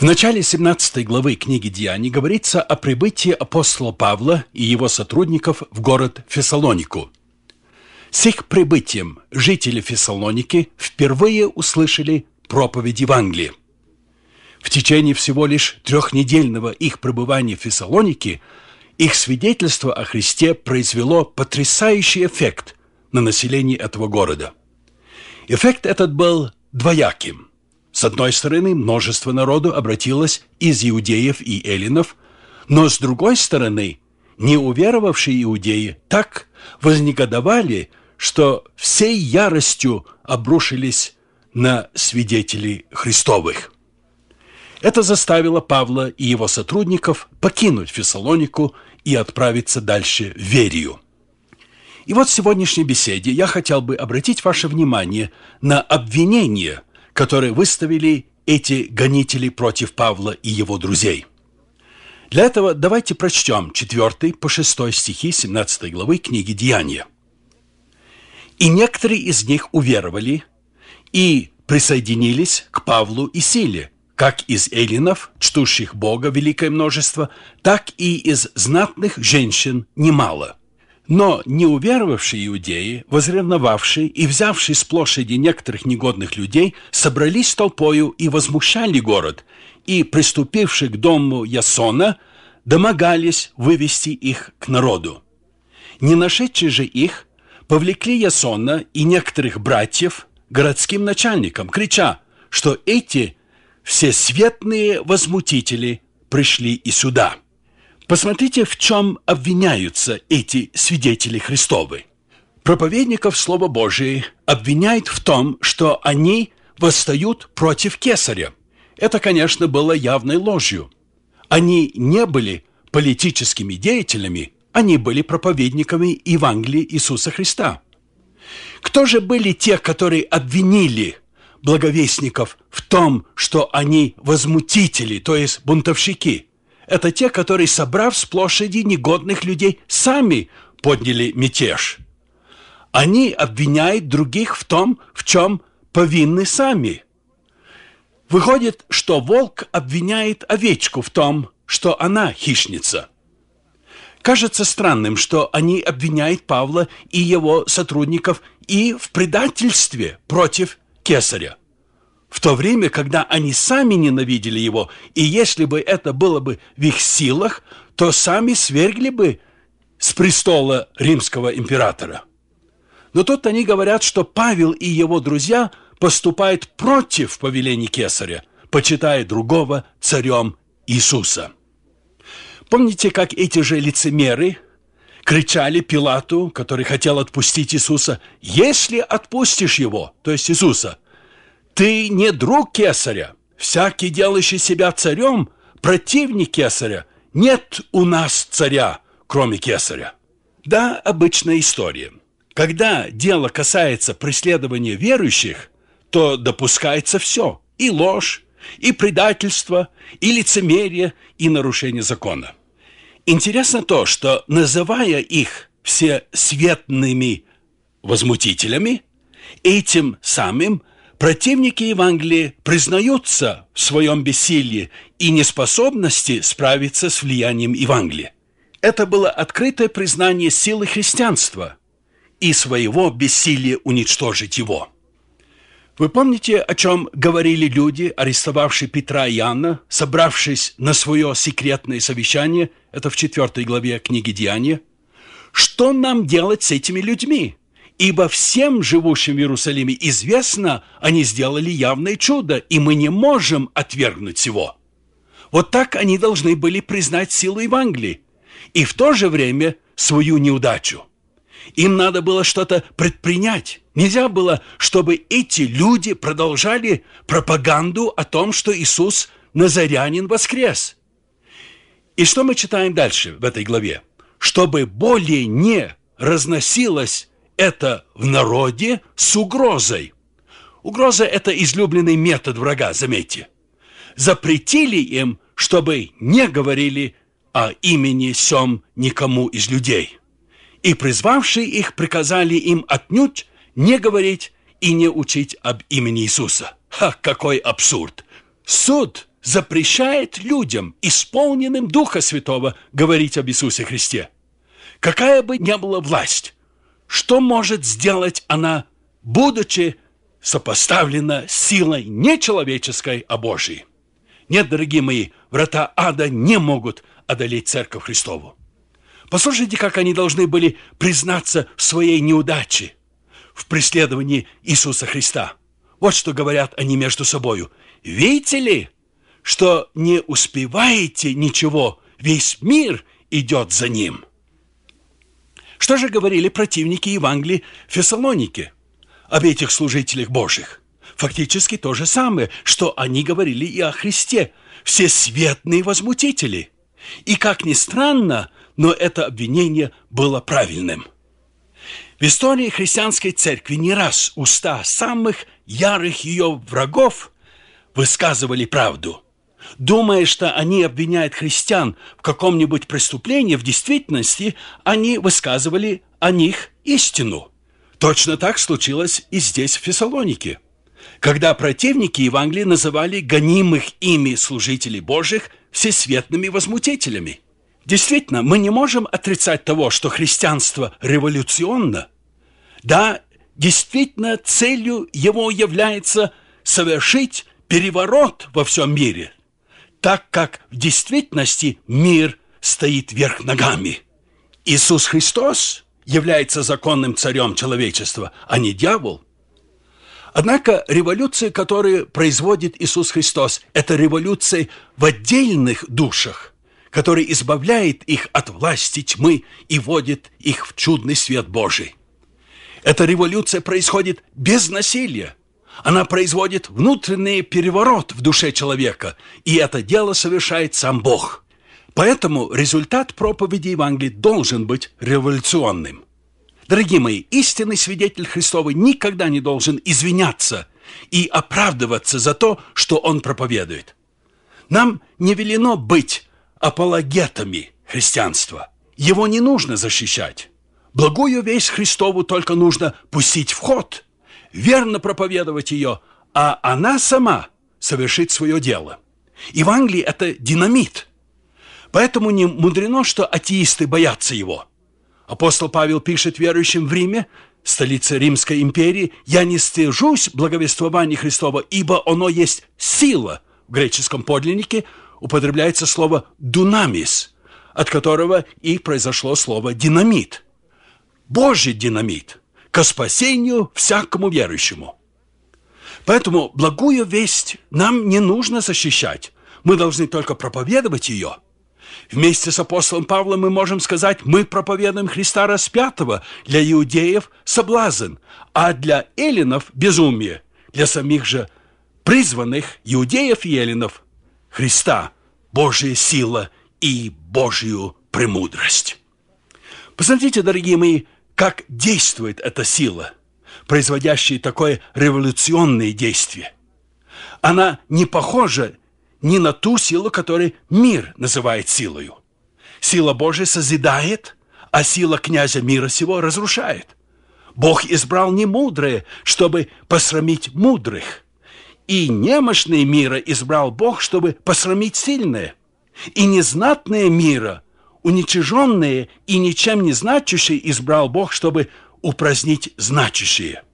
В начале 17 главы книги «Деяний» говорится о прибытии апостола Павла и его сотрудников в город Фессалонику. С их прибытием жители Фессалоники впервые услышали проповедь Евангелия. В течение всего лишь 3-недельного их пребывания в Фессалонике их свидетельство о Христе произвело потрясающий эффект на население этого города. Эффект этот был двояким. С одной стороны, множество народу обратилось из иудеев и эллинов, но с другой стороны, неуверовавшие иудеи так вознегодовали, что всей яростью обрушились на свидетелей Христовых. Это заставило Павла и его сотрудников покинуть Фессалонику и отправиться дальше в Верию. И вот в сегодняшней беседе я хотел бы обратить ваше внимание на обвинения, которые выставили эти гонители против Павла и его друзей. Для этого давайте прочтем 4 по 6 стихи 17 главы книги «Деяния». «И некоторые из них уверовали и присоединились к Павлу и Силе, как из эллинов, чтущих Бога великое множество, так и из знатных женщин немало. Но неуверовавшие иудеи, возревновавшие и взявшие с площади некоторых негодных людей, собрались толпою и возмущали город, и, приступивши к дому Ясона, домогались вывести их к народу. Не нашедшие же их, повлекли Ясона и некоторых братьев городским начальникам, крича, что эти всесветные возмутители пришли и сюда». Посмотрите, в чем обвиняются эти свидетели Христовы. Проповедников Слова Божия обвиняют в том, что они восстают против Кесаря. Это, конечно, было явной ложью. Они не были политическими деятелями, они были проповедниками Евангелия Иисуса Христа. Кто же были те, которые обвинили благовестников в том, что они возмутители, то есть бунтовщики? Это те, которые, собрав с площади негодных людей, сами подняли мятеж. Они обвиняют других в том, в чем повинны сами. Выходит, что волк обвиняет овечку в том, что она хищница. Кажется странным, что они обвиняют Павла и его сотрудников и в предательстве против Кесаря, в то время, когда они сами ненавидели его, и если бы это было бы в их силах, то сами свергли бы с престола римского императора. Но тут они говорят, что Павел и его друзья поступают против повелений Кесаря, почитая другого царем Иисуса. Помните, как эти же лицемеры кричали Пилату, который хотел отпустить Иисуса: «Если отпустишь его», то есть Иисуса, «ты не друг Кесаря, всякий, делающий себя царем, противник Кесаря. Нет у нас царя, кроме Кесаря». Да, обычная история. Когда дело касается преследования верующих, то допускается все: и ложь, и предательство, и лицемерие, и нарушение закона. Интересно то, что, называя их всесветными возмутителями, этим самым противники Евангелия признаются в своем бессилии и неспособности справиться с влиянием Евангелия. Это было открытое признание силы христианства и своего бессилия уничтожить его. Вы помните, о чем говорили люди, арестовавшие Петра и Иоанна, собравшись на свое секретное совещание, это в 4 главе книги «Деяния»? Что нам делать с этими людьми? Ибо всем живущим в Иерусалиме известно, они сделали явное чудо, и мы не можем отвергнуть его. Вот так они должны были признать силу Евангелия и в то же время свою неудачу. Им надо было что-то предпринять. Нельзя было, чтобы эти люди продолжали пропаганду о том, что Иисус Назарянин воскрес. И что мы читаем дальше в этой главе? Чтобы более не разносилось это в народе с угрозой. Угроза – это излюбленный метод врага, заметьте. Запретили им, чтобы не говорили о имени сем никому из людей. И призвавшие их приказали им отнюдь не говорить и не учить об имени Иисуса. Какой абсурд! Суд запрещает людям, исполненным Духа Святого, говорить об Иисусе Христе. Какая бы ни была власть, что может сделать она, будучи сопоставлена с силой не человеческой, а Божией? Нет, дорогие мои, врата ада не могут одолеть Церковь Христову. Послушайте, как они должны были признаться в своей неудаче в преследовании Иисуса Христа. Вот что говорят они между собою. «Видите ли, что не успеваете ничего, весь мир идет за ним». Что же говорили противники Евангелия в Фессалонике об этих служителях Божьих? Фактически то же самое, что они говорили и о Христе. Всесветные возмутители. И, как ни странно, но это обвинение было правильным. В истории христианской церкви не раз уста самых ярых ее врагов высказывали правду. Думая, что они обвиняют христиан в каком-нибудь преступлении, в действительности они высказывали о них истину. Точно так случилось и здесь, в Фессалонике, когда противники Евангелия называли гонимых ими служителей Божьих всесветными возмутителями. Действительно, мы не можем отрицать того, что христианство революционно. Да, действительно, целью его является совершить переворот во всем мире, так как в действительности мир стоит вверх ногами. Иисус Христос является законным царем человечества, а не дьявол. Однако революция, которую производит Иисус Христос, это революция в отдельных душах, который избавляет их от власти тьмы и вводит их в чудный свет Божий. Эта революция происходит без насилия. Она производит внутренний переворот в душе человека, и это дело совершает сам Бог. Поэтому результат проповеди Евангелия должен быть революционным. Дорогие мои, истинный свидетель Христовый никогда не должен извиняться и оправдываться за то, что он проповедует. Нам не велено быть апологетами христианства. Его не нужно защищать. Благую весть Христову только нужно пустить в ход, верно проповедовать ее, а она сама совершит свое дело. Евангелие – это динамит. Поэтому не мудрено, что атеисты боятся его. Апостол Павел пишет верующим в Риме, столице Римской империи: «Я не стыжусь благовествования Христова, ибо оно есть сила». В греческом подлиннике употребляется слово «дунамис», от которого и произошло слово «динамит». Божий динамит ко спасению всякому верующему. Поэтому благую весть нам не нужно защищать. Мы должны только проповедовать ее. Вместе с апостолом Павлом мы можем сказать: мы проповедуем Христа распятого, для иудеев соблазн, а для эллинов безумие, для самих же призванных иудеев и эллинов Христа Божья сила и Божью премудрость. Посмотрите, дорогие мои, как действует эта сила, производящая такое революционное действие. Она не похожа ни на ту силу, которую мир называет силою. Сила Божия созидает, а сила князя мира сего разрушает. Бог избрал немудрое, чтобы посрамить мудрых, и немощные мира избрал Бог, чтобы посрамить сильное, и незнатные мира, уничиженные и ничем не значащие, избрал Бог, чтобы упразднить значащие.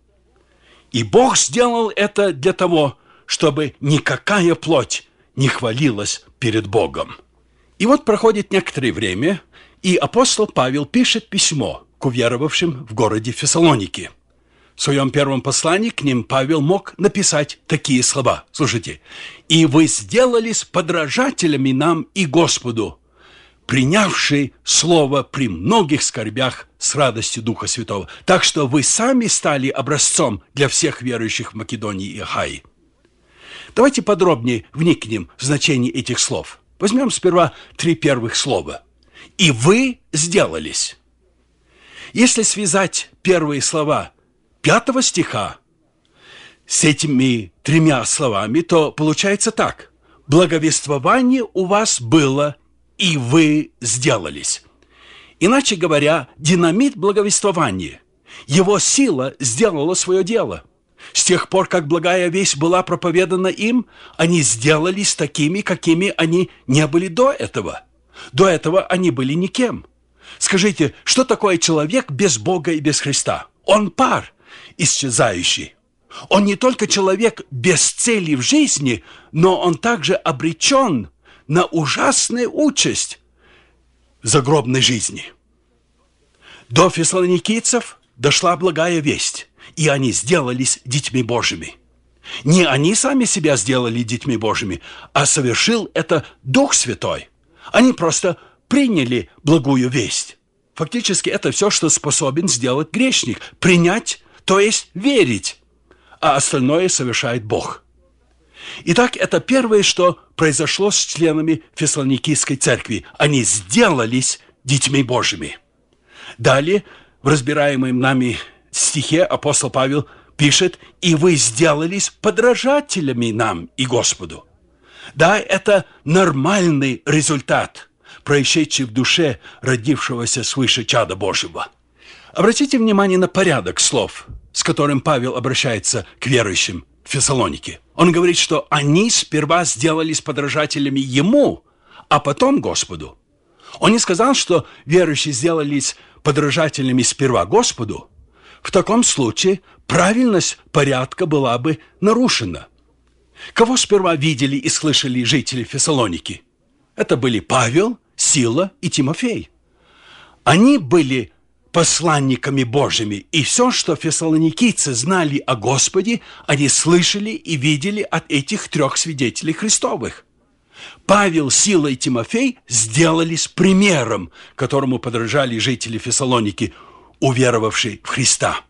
И Бог сделал это для того, чтобы никакая плоть не хвалилась перед Богом. И вот проходит некоторое время, и апостол Павел пишет письмо к уверовавшим в городе Фессалоники. В своем первом послании к ним Павел мог написать такие слова. Слушайте: «И вы сделались подражателями нам и Господу, принявший слово при многих скорбях с радостью Духа Святого, так что вы сами стали образцом для всех верующих в Македонии и Ахайи». Давайте подробнее вникнем в значение этих слов. Возьмем сперва 3 первых слова. «И вы сделались». Если связать первые слова 5 стиха с этими 3 словами, то получается так: «Благовествование у вас было, и вы сделались». Иначе говоря, динамит благовествования, его сила сделала свое дело. С тех пор, как благая весть была проповедана им, они сделались такими, какими они не были до этого. До этого они были никем. Скажите, что такое человек без Бога и без Христа? Он пар, исчезающий. Он не только человек без цели в жизни, но он также обречен на ужасную участь в загробной жизни. До фессалоникийцев дошла благая весть, и они сделались детьми Божьими. Не они сами себя сделали детьми Божьими, а совершил это Дух Святой. Они просто приняли благую весть. Фактически это все, что способен сделать грешник. Принять, то есть верить, а остальное совершает Бог. Итак, это первое, что произошло с членами Фессалоникийской церкви. Они сделались детьми Божьими. Далее, в разбираемом нами стихе апостол Павел пишет: «И вы сделались подражателями нам и Господу». Да, это нормальный результат, происшедший в душе родившегося свыше чада Божьего. Обратите внимание на порядок слов, с которым Павел обращается к верующим в Фессалонике. Он говорит, что они сперва сделались подражателями Ему, а потом Господу. Он не сказал, что верующие сделались подражателями сперва Господу. В таком случае правильность порядка была бы нарушена. Кого сперва видели и слышали жители Фессалоники? Это были Павел, Сила и Тимофей. Они были посланниками Божьими, и все, что фессалоникийцы знали о Господе, они слышали и видели от этих трех свидетелей Христовых. Павел, Сила и Тимофей сделались примером, которому подражали жители Фессалоники, уверовавшие в Христа.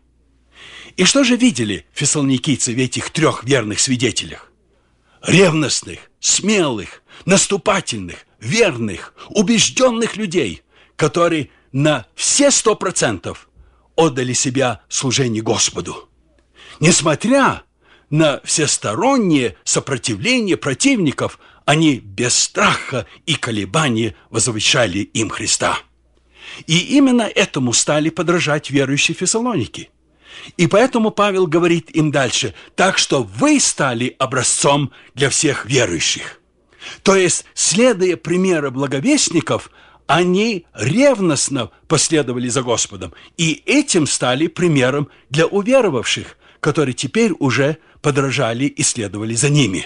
И что же видели фессалоникийцы в этих трех верных свидетелях? Ревностных, смелых, наступательных, верных, убежденных людей, которые на все 100% отдали себя служению Господу. Несмотря на всестороннее сопротивление противников, они без страха и колебания возвещали им Христа. И именно этому стали подражать верующие Фессалоники. И поэтому Павел говорит им дальше: так что вы стали образцом для всех верующих. То есть, следуя примеру благовестников, они ревностно последовали за Господом, и этим стали примером для уверовавших, которые теперь уже подражали и следовали за ними.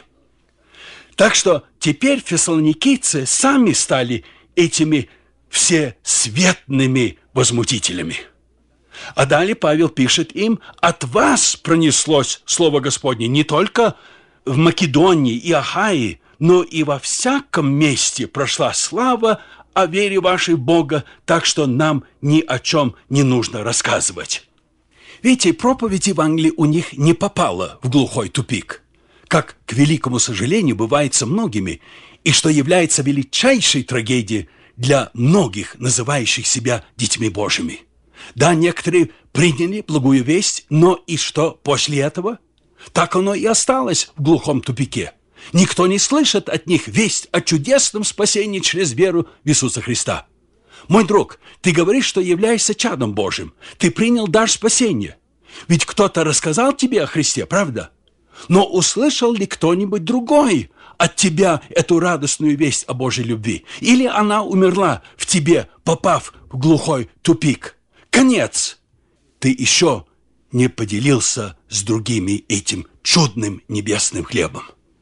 Так что теперь фессалоникийцы сами стали этими всесветными возмутителями. А далее Павел пишет им: от вас пронеслось Слово Господне не только в Македонии и Ахаи, но и во всяком месте прошла слава о вере вашей в Бога, так что нам ни о чем не нужно рассказывать. Видите, проповедь Евангелия у них не попала в глухой тупик, как, к великому сожалению, бывает со многими, и что является величайшей трагедией для многих, называющих себя детьми Божьими. Да, некоторые приняли благую весть, но и что после этого? Так оно и осталось в глухом тупике. Никто не слышит от них весть о чудесном спасении через веру в Иисуса Христа. Мой друг, ты говоришь, что являешься чадом Божьим. Ты принял дар спасения. Ведь кто-то рассказал тебе о Христе, правда? Но услышал ли кто-нибудь другой от тебя эту радостную весть о Божьей любви? Или она умерла в тебе, попав в глухой тупик? Конец! Ты еще не поделился с другими этим чудным небесным хлебом.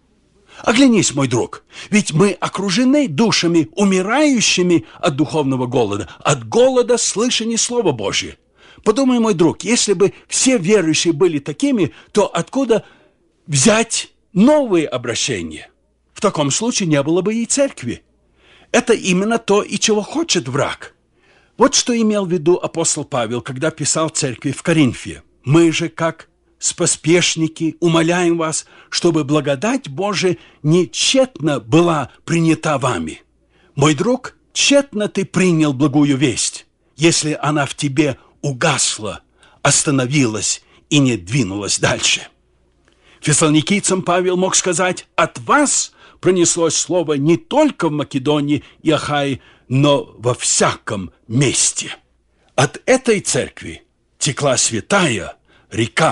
Оглянись, мой друг, ведь мы окружены душами, умирающими от духовного голода, от голода слышания Слова Божьего. Подумай, мой друг, если бы все верующие были такими, то откуда взять новые обращения? В таком случае не было бы и церкви. Это именно то, и чего хочет враг. Вот что имел в виду апостол Павел, когда писал церкви в Коринфе. «Мы же, как споспешники, умоляем вас, чтобы благодать Божия не тщетно была принята вами». Мой друг, тщетно ты принял благую весть, если она в тебе угасла, остановилась и не двинулась дальше. Фессалоникийцам Павел мог сказать: «От вас пронеслось слово не только в Македонии и Ахае, но во всяком месте». От этой церкви текла святая река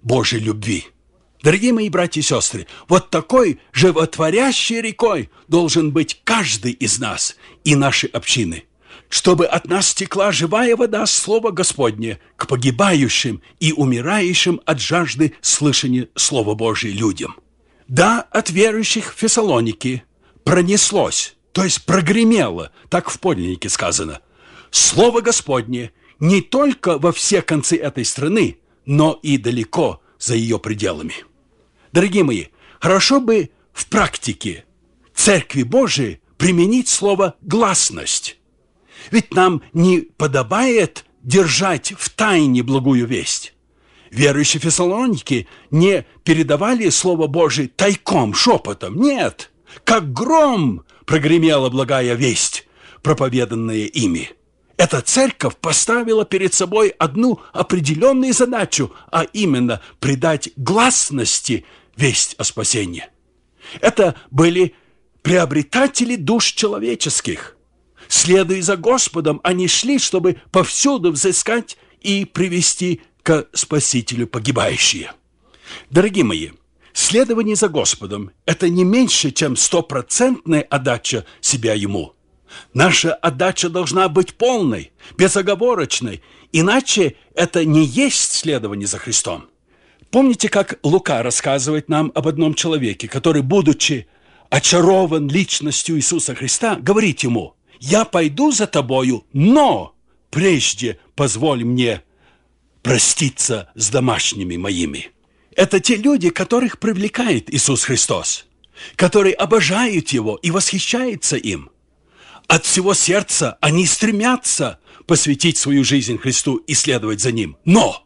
Божьей любви. Дорогие мои братья и сестры, вот такой животворящей рекой должен быть каждый из нас и нашей общины, чтобы от нас текла живая вода Слова Господне к погибающим и умирающим от жажды слышания Слова Божия людям. Да, от верующих в Фессалоники пронеслось, то есть прогремело, так в подлиннике сказано, Слово Господне не только во все концы этой страны, но и далеко за ее пределами. Дорогие мои, хорошо бы в практике Церкви Божией применить слово «гласность». Ведь нам не подобает держать в тайне благую весть. Верующие Фессалоники не передавали Слово Божие тайком, шепотом. Нет, как гром прогремела благая весть, проповеданная ими. Эта церковь поставила перед собой одну определенную задачу, а именно придать гласности весть о спасении. Это были приобретатели душ человеческих. Следуя за Господом, они шли, чтобы повсюду взыскать и привести к Спасителю погибающие. Дорогие мои, следование за Господом – это не меньше, чем 100% отдача себя Ему. Наша отдача должна быть полной, безоговорочной, иначе это не есть следование за Христом. Помните, как Лука рассказывает нам об одном человеке, который, будучи очарован личностью Иисуса Христа, говорит ему: «Я пойду за тобою, но прежде позволь мне проститься с домашними моими». Это те люди, которых привлекает Иисус Христос, которые обожают Его и восхищаются им. От всего сердца они стремятся посвятить свою жизнь Христу и следовать за Ним. Но!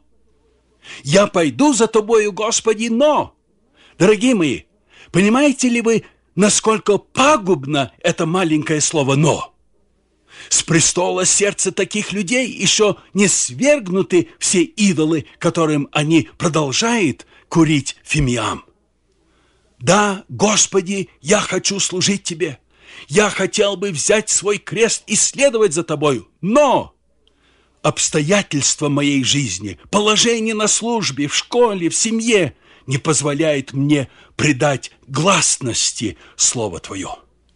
«Я пойду за тобою, Господи, но!» Дорогие мои, понимаете ли вы, насколько пагубно это маленькое слово «но»? С престола сердца таких людей еще не свергнуты все идолы, которым они продолжают курить фимиам. «Да, Господи, я хочу служить Тебе. Я хотел бы взять свой крест и следовать за Тобою, но обстоятельства моей жизни, положение на службе, в школе, в семье не позволяет мне придать гласности Слово Твое».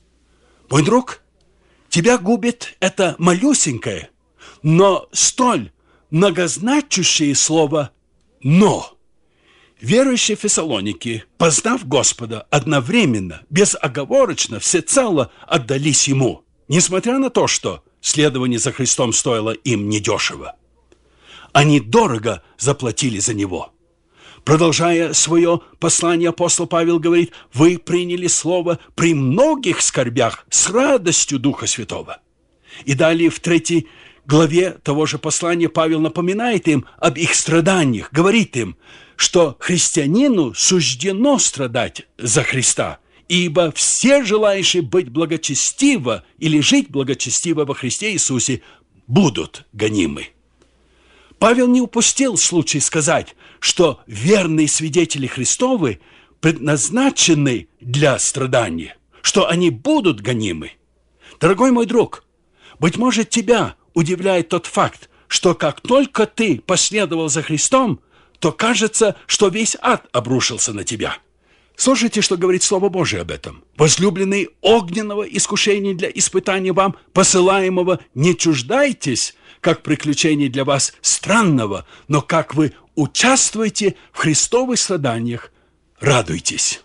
Мой друг, тебя губит это малюсенькое, но столь многозначащее слово «но». Верующие Фессалоники, познав Господа, одновременно, безоговорочно, всецело отдались Ему, несмотря на то, что следование за Христом стоило им недешево. Они дорого заплатили за Него. Продолжая свое послание, апостол Павел говорит: «Вы приняли слово при многих скорбях с радостью Духа Святого». И далее в 3 главе того же послания Павел напоминает им об их страданиях, говорит им, что христианину суждено страдать за Христа, ибо все желающие быть благочестиво или жить благочестиво во Христе Иисусе будут гонимы. Павел не упустил случай сказать, что верные свидетели Христовы предназначены для страдания, что они будут гонимы. Дорогой мой друг, быть может, тебя удивляет тот факт, что как только ты последовал за Христом, то кажется, что весь ад обрушился на тебя. Слушайте, что говорит Слово Божие об этом. «Возлюбленные, огненного искушения для испытания вам, посылаемого, не чуждайтесь, как приключение для вас странного, но как вы участвуете в Христовых страданиях, радуйтесь».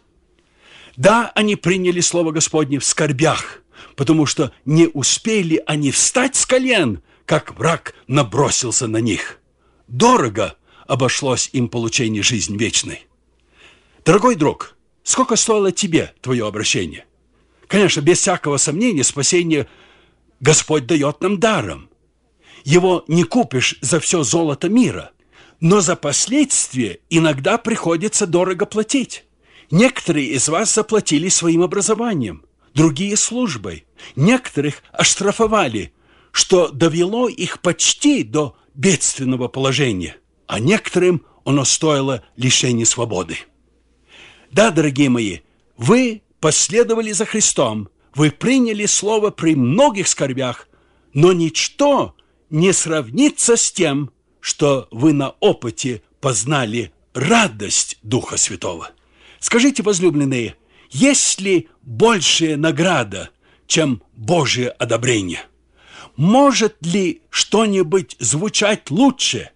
Да, они приняли Слово Господне в скорбях, потому что не успели они встать с колен, как враг набросился на них. Дорого обошлось им получение жизни вечной. Дорогой друг, сколько стоило тебе твое обращение? Конечно, без всякого сомнения, спасение Господь дает нам даром. Его не купишь за все золото мира, но за последствия иногда приходится дорого платить. Некоторые из вас заплатили своим образованием, другие – службой. Некоторых оштрафовали, что довело их почти до бедственного положения, а некоторым оно стоило лишения свободы. Да, дорогие мои, вы последовали за Христом, вы приняли Слово при многих скорбях, но ничто не сравнится с тем, что вы на опыте познали радость Духа Святого. Скажите, возлюбленные, есть ли большая награда, чем Божие одобрение? Может ли что-нибудь звучать лучше,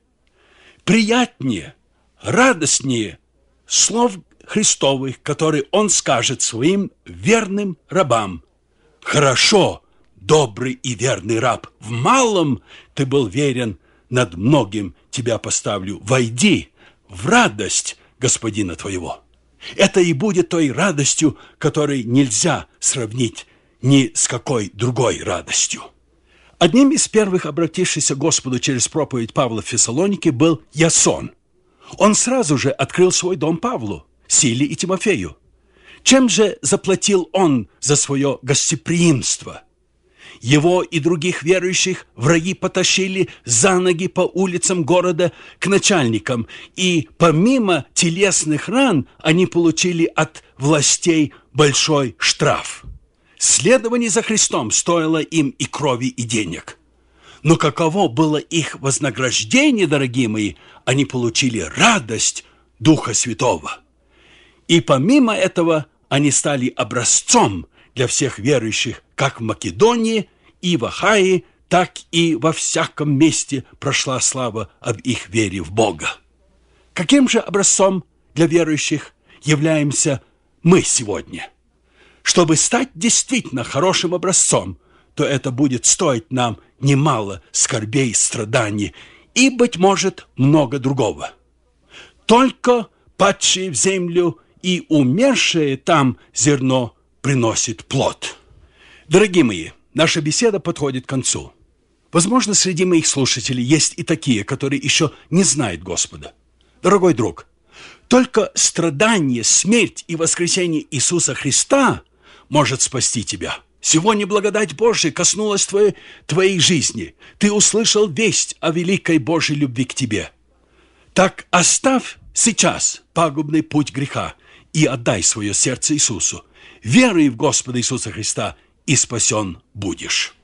приятнее, радостнее слов Христовых, которые Он скажет своим верным рабам? «Хорошо, добрый и верный раб, в малом ты был верен, над многим тебя поставлю. Войди в радость Господина твоего». Это и будет той радостью, которой нельзя сравнить ни с какой другой радостью. Одним из первых обратившихся к Господу через проповедь Павла в Фессалонике был Ясон. Он сразу же открыл свой дом Павлу, Силе и Тимофею. Чем же заплатил он за свое гостеприимство? Его и других верующих враги потащили за ноги по улицам города к начальникам, и помимо телесных ран они получили от властей большой штраф. Следование за Христом стоило им и крови, и денег. Но каково было их вознаграждение, дорогие мои? Они получили радость Духа Святого. И помимо этого они стали образцом для всех верующих, как в Македонии и в Ахае, так и во всяком месте прошла слава об их вере в Бога. Каким же образцом для верующих являемся мы сегодня? Чтобы стать действительно хорошим образцом, то это будет стоить нам немало скорбей, страданий и, быть может, много другого. Только падшие в землю и умершее там зерно приносит плод. Дорогие мои, наша беседа подходит к концу. Возможно, среди моих слушателей есть и такие, которые еще не знают Господа. Дорогой друг, только страдание, смерть и воскресение Иисуса Христа может спасти тебя. Сегодня благодать Божия коснулась твоей жизни. Ты услышал весть о великой Божьей любви к тебе. Так оставь сейчас пагубный путь греха и отдай свое сердце Иисусу. Веруй в Господа Иисуса Христа, и спасен будешь.